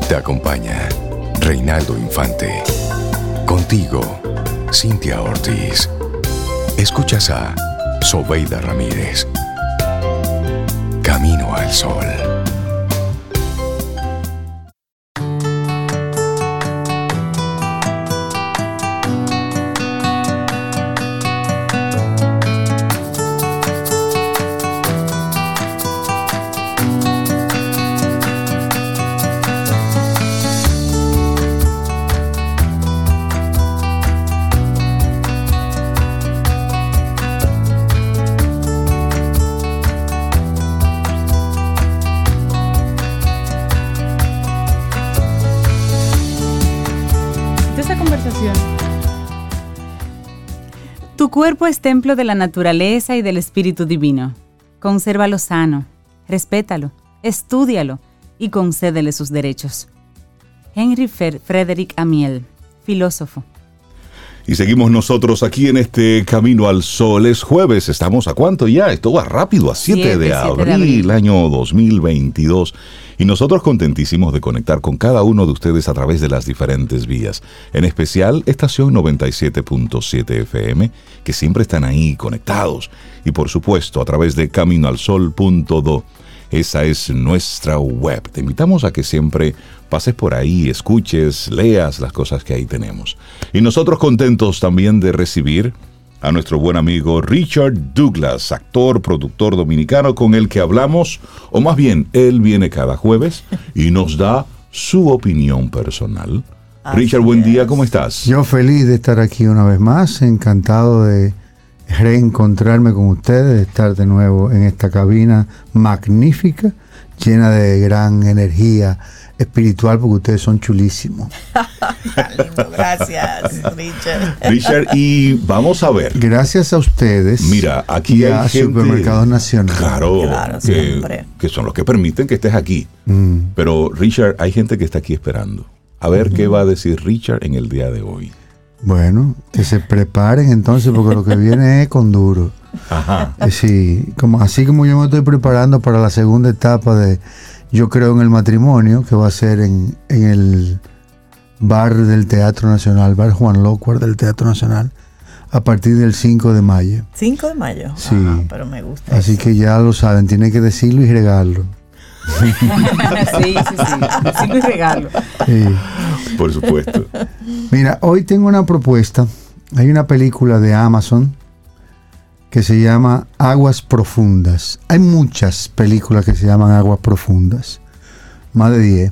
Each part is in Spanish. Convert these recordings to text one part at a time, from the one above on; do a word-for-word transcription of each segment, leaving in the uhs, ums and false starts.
Te acompaña Reinaldo Infante. Contigo, Cintia Ortiz. Escuchas a Sobeida Ramírez. Camino al Sol. Tu cuerpo es templo de la naturaleza y del Espíritu Divino. Consérvalo sano, respétalo, estúdialo y concédele sus derechos. Henry Frederick Amiel, filósofo. Y seguimos nosotros aquí en este Camino al Sol. Es jueves, ¿estamos a cuánto ya? Esto va rápido, a siete de abril, año dos mil veintidós. Y nosotros contentísimos de conectar con cada uno de ustedes a través de las diferentes vías. En especial, estación noventa y siete punto siete F M, que siempre están ahí conectados. Y por supuesto, a través de camino al sol punto do. Esa es nuestra web. Te invitamos a que siempre pases por ahí, escuches, leas las cosas que ahí tenemos. Y nosotros contentos también de recibir a nuestro buen amigo Richard Douglas, actor, productor dominicano con el que hablamos, o más bien, él viene cada jueves y nos da su opinión personal. Así Richard, buen es. día, ¿cómo estás? Yo feliz de estar aquí una vez más, encantado de reencontrarme con ustedes, de estar de nuevo en esta cabina magnífica, llena de gran energía espiritual, porque ustedes son chulísimos. Lindo, gracias, Richard. Richard, y vamos a ver. Gracias a ustedes. Mira, aquí y hay a gente, Supermercados Nacional. Claro, claro que, que son los que permiten que estés aquí. Mm. Pero, Richard, hay gente que está aquí esperando. A ver mm. qué va a decir Richard en el día de hoy. Bueno, que se preparen entonces, porque lo que viene es con duro. Ajá. Sí, como, así como yo me estoy preparando para la segunda etapa de Yo Creo en el Matrimonio, que va a ser en, en el bar del Teatro Nacional, bar Juan Lócuar del Teatro Nacional, a partir del cinco de mayo. ¿cinco de mayo? Sí. Ajá, pero me gusta. Así eso. Que ya lo saben, tienen que decirlo y regarlo. sí, sí, sí. Decirlo y regarlo. Sí. Por supuesto. Mira, hoy tengo una propuesta. Hay una película de Amazon que se llama Aguas Profundas. Hay muchas películas que se llaman Aguas Profundas, más de diez.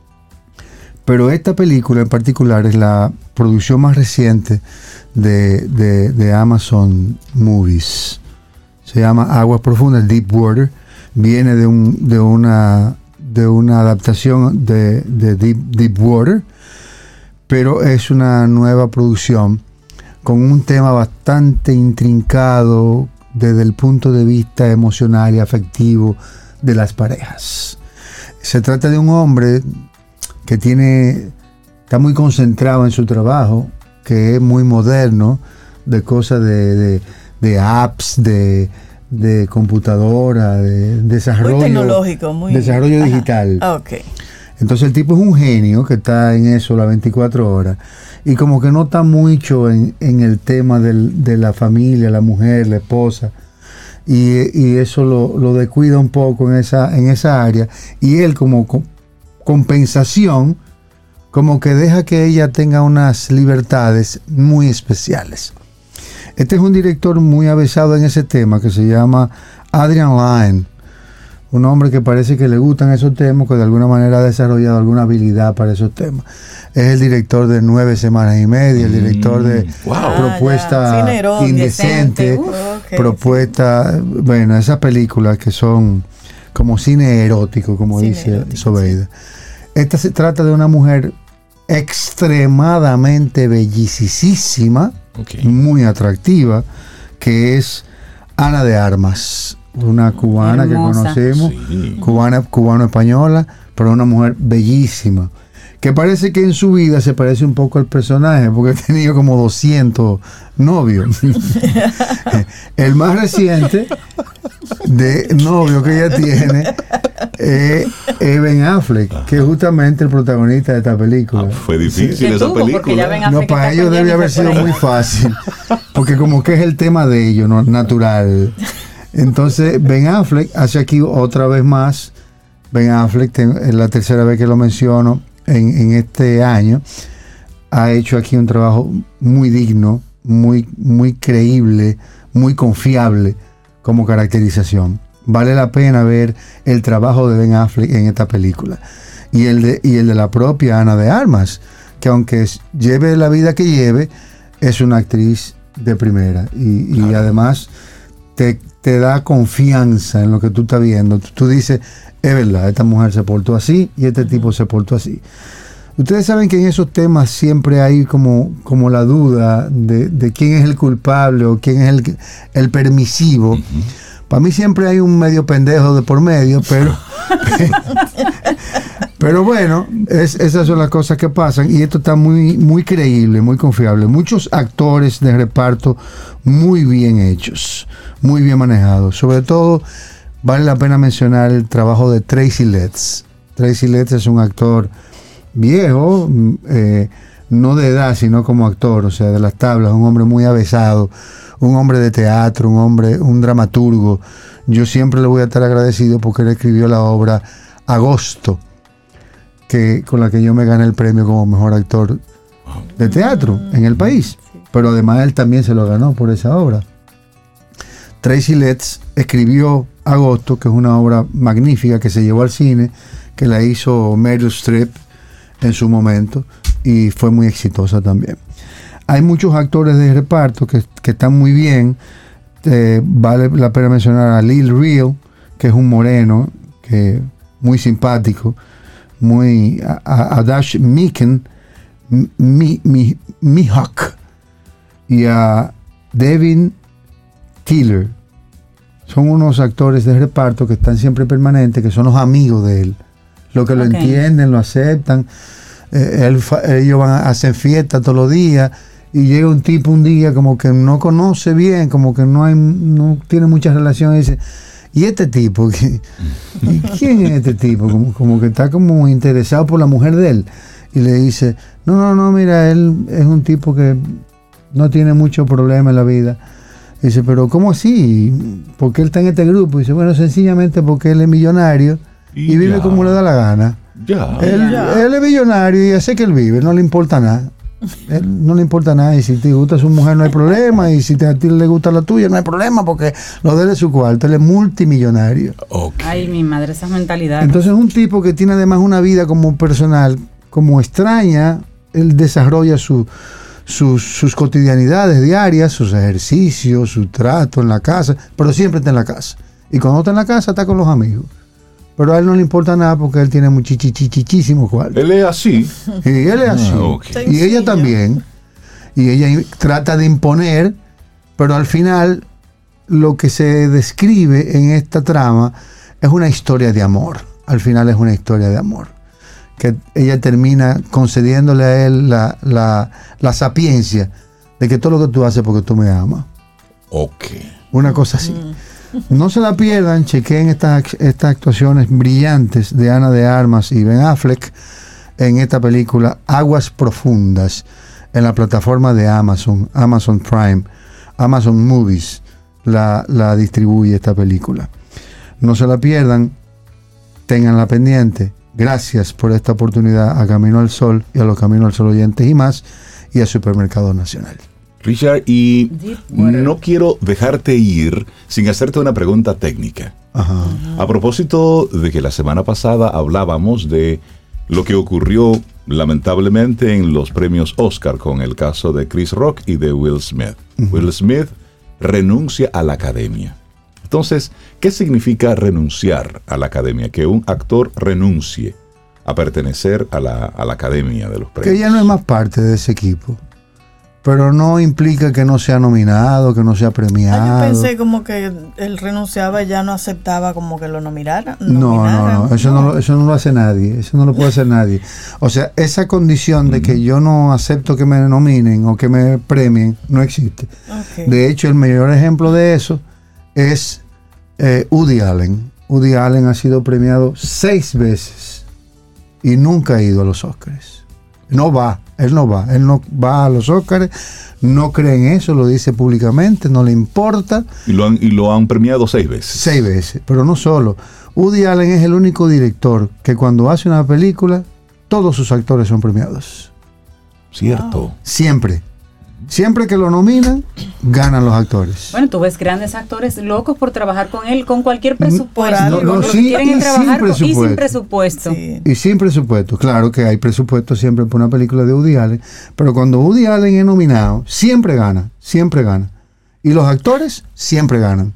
Pero esta película en particular es la producción más reciente de, de, de Amazon Movies. Se llama Aguas Profundas, Deep Water. Viene de, un, de, una, de una adaptación de, de Deep, Deep Water, pero es una nueva producción con un tema bastante intrincado desde el punto de vista emocional y afectivo de las parejas. Se trata de un hombre que tiene, está muy concentrado en su trabajo, que es muy moderno, de cosas de, de, de apps, de, de computadora, de desarrollo, muy tecnológico, muy desarrollo digital. Okay. Entonces el tipo es un genio que está en eso las veinticuatro horas y como que no está mucho en, en el tema del, de la familia, la mujer, la esposa, y, y eso lo, lo descuida un poco en esa, en esa área, y él como co- compensación como que deja que ella tenga unas libertades muy especiales. Este es un director muy avesado en ese tema que se llama Adrian Lyne. Un hombre que parece que le gustan esos temas, que de alguna manera ha desarrollado alguna habilidad para esos temas. Es el director de Nueve Semanas y Media, el director de mm, wow. Propuesta ah, Indecente, uh, okay, Propuesta, sí. Bueno, esas películas que son como cine erótico, como cine dice erótico, Sobeida. Sí. Esta se trata de una mujer extremadamente bellicísima, okay, muy atractiva, que es Ana de Armas. Una cubana hermosa, que conocemos, sí, cubana, cubano-española, pero una mujer bellísima, que parece que en su vida se parece un poco al personaje, porque ha tenido como doscientos novios. El más reciente de novio que ella tiene eh, es Ben Affleck, que es justamente el protagonista de esta película. Ah, fue difícil ¿Qué esa tuvo? Porque ya Ben película. No, Affleck para está ellos con debe haber Jennifer sido por muy ahí. fácil, porque como que es el tema de ellos, ¿no? Natural. Entonces Ben Affleck hace aquí otra vez más. Ben Affleck, ten- es la tercera vez que lo menciono en, en este año, ha hecho aquí un trabajo muy digno, muy, muy creíble, muy confiable como caracterización. Vale la pena ver el trabajo de Ben Affleck en esta película. Y el de, y el de la propia Ana de Armas, que aunque es- lleve la vida que lleve, es una actriz de primera. Y, y además te, te da confianza en lo que tú estás viendo. Tú, tú dices, es verdad, esta mujer se portó así y este tipo se portó así. Ustedes saben que en esos temas siempre hay como, como la duda de, de quién es el culpable o quién es el, el permisivo. Uh-huh. Para mí siempre hay un medio pendejo de por medio, pero pero bueno, es, esas son las cosas que pasan y esto está muy, muy creíble, muy confiable. Muchos actores de reparto muy bien hechos, muy bien manejados. Sobre todo vale la pena mencionar el trabajo de Tracy Letts. Tracy Letts es un actor viejo, eh, no de edad, sino como actor, o sea, de las tablas, un hombre muy avesado, un hombre de teatro, un hombre, un dramaturgo. Yo siempre le voy a estar agradecido porque él escribió la obra Agosto, que, con la que yo me gané el premio como mejor actor de teatro en el país. Pero además él también se lo ganó por esa obra. Tracy Letts escribió Agosto, que es una obra magnífica que se llevó al cine, que la hizo Meryl Streep en su momento y fue muy exitosa también. Hay muchos actores de reparto que, que están muy bien. Eh, vale la pena mencionar a Lil Real, que es un moreno, que muy simpático, muy a, a, a Dash Miken, mi, mi, Mihawk, y a Devin Tiller. Son unos actores de reparto que están siempre permanentes, que son los amigos de él, los que lo okay. entienden, lo aceptan. Eh, él, ellos van a hacer fiesta todos los días y llega un tipo un día como que no conoce bien, como que no hay, no tiene muchas relaciones y dice, ¿y este tipo? ¿Y quién es este tipo? Como, como que está como interesado por la mujer de él y le dice, no, no, no, mira, él es un tipo que no tiene mucho problema en la vida. Y dice, pero ¿cómo así? ¿Por qué él está en este grupo? Y dice, bueno, sencillamente porque él es millonario y, y vive ya. como le da la gana. Ya. Él, ya. él es millonario y hace que él vive, no le importa nada. Él no le importa nada, y si te gusta su mujer no hay problema, y si te, a ti le gusta la tuya no hay problema, porque lo de él es su cuarto, él es multimillonario. Okay. Ay, mi madre, esa mentalidad. Entonces es un tipo que tiene además una vida como personal, como extraña. Él desarrolla su, sus, sus cotidianidades diarias, sus ejercicios, su trato en la casa, pero siempre está en la casa. Y cuando está en la casa está con los amigos. Pero a él no le importa nada porque él tiene muchísimo cuarto. Él es así. Y él es así. Ah, okay. Y ella también. Y ella trata de imponer, pero al final lo que se describe en esta trama es una historia de amor. Al final es una historia de amor. Que ella termina concediéndole a él la, la, la sapiencia de que todo lo que tú haces porque tú me amas. Ok. Una cosa así. No se la pierdan, chequen estas, estas actuaciones brillantes de Ana de Armas y Ben Affleck en esta película Aguas Profundas en la plataforma de Amazon, Amazon Prime, Amazon Movies la, la distribuye esta película. No se la pierdan, ténganla pendiente. Gracias por esta oportunidad a Camino al Sol y a los Camino al Sol oyentes y más, y a Supermercado Nacional. Richard, y no quiero dejarte ir sin hacerte una pregunta técnica. Ajá. A propósito de que la semana pasada hablábamos de lo que ocurrió lamentablemente en los premios Oscar con el caso de Chris Rock y de Will Smith. Uh-huh. Will Smith renuncia a la academia. Entonces, ¿qué significa renunciar a la academia? Que un actor renuncie a pertenecer a la, a la academia de los premios. Que ya no es más parte de ese equipo. pero no implica que no sea nominado, que no sea premiado. Ah, yo pensé como que él renunciaba y ya no aceptaba como que lo nominara. No, no, no, eso no. no, eso no lo hace nadie, eso no lo puede hacer nadie. O sea, esa condición de que yo no acepto que me nominen o que me premien, no existe. Okay. De hecho, el mayor ejemplo de eso es eh, Woody Allen. Woody Allen ha sido premiado seis veces y nunca ha ido a los Óscares. No va, él no va, él no va a los Óscares, no cree en eso, lo dice públicamente, no le importa. Y lo han, y lo han premiado seis veces. Seis veces, pero no solo. Woody Allen es el único director que cuando hace una película, todos sus actores son premiados. Cierto. Wow. Siempre. Siempre que lo nominan, ganan los actores. Bueno, tú ves grandes actores locos por trabajar con él, con cualquier presupuesto. No, no, Los sí, quieren y trabajar sin con- y sin presupuesto. presupuesto. Sí. Y sin presupuesto. Claro que hay presupuesto siempre por una película de Woody Allen, pero cuando Woody Allen es nominado, siempre gana, siempre gana. Y los actores siempre ganan.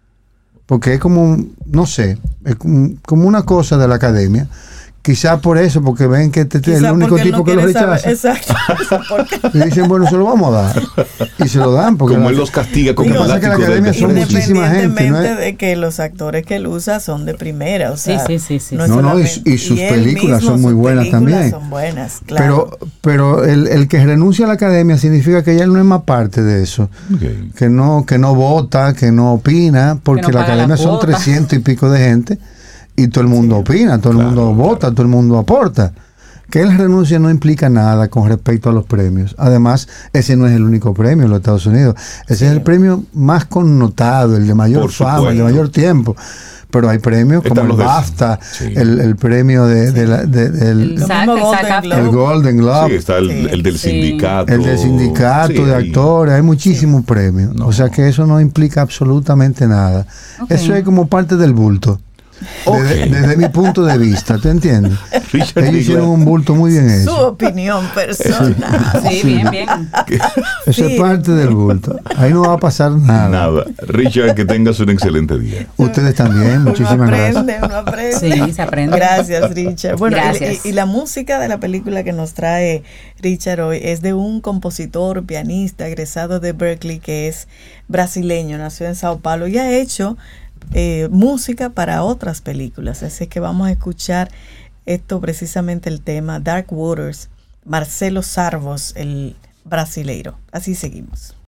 Porque es como, no sé, es como, como una cosa de la academia. Quizás por eso, porque ven que este es el Quizá único porque él tipo no que lo quiere saber- rechaza. Exacto. Porque- Y dicen, bueno, se lo vamos a dar. Y se lo dan. Porque Como la- él los castiga con Lo el que pasa es que la látigo de- academia de son música. muchísima gente, ¿no? Independientemente es- de que los actores que él usa son de primera, o sea, Sí, sí, sí, sí. es No, no, y- solamente- y sus él películas mismo, son muy sus buenas películas también. Son buenas, claro. Pero, pero el, el que renuncia a la academia significa que ya él no es más parte de eso. Ok. Que no, que no vota, que no opina, porque Que no la paga la academia son cuota. trescientos y pico de gente y todo el mundo opina, todo el Claro, mundo vota, claro. todo el mundo aporta. Que él renuncie no implica nada con respecto a los premios. Además, ese no es el único premio en los Estados Unidos. Ese Sí. es el premio más connotado, el de mayor Por fama, el de supuesto. mayor tiempo. Pero hay premios como Están el los de- BAFTA, sí. el, el premio de, de la- de- del El Lo SAG, mismo el Golden SAG Globe. el Golden Globe. Sí, está el, Sí. el del Sí. sindicato. El del sindicato Sí, de ahí. actores, hay muchísimos premios. No. O sea que eso no implica absolutamente nada. Ok. Eso es como parte del bulto. Desde, Ok. desde mi punto de vista, ¿tú entiendes? Richard Ellos Digley. hicieron un bulto muy bien Su hecho. opinión personal. Sí, bien, bien. Eso es sí. parte del bulto. Ahí no va a pasar nada. Nada. Richard, que tengas un excelente día. Ustedes también, Uno muchísimas gracias. aprende, uno aprende. Sí, se aprende. Gracias, Richard. Bueno, y- Gracias. Y, y la música de la película que nos trae Richard hoy es de un compositor, pianista, egresado de Berkeley, que es brasileño, nació en Sao Paulo y ha hecho eh, música para otras películas. Así que vamos a escuchar esto, precisamente el tema Dark Waters, Marcelo Sarvos, el brasileiro. Así seguimos.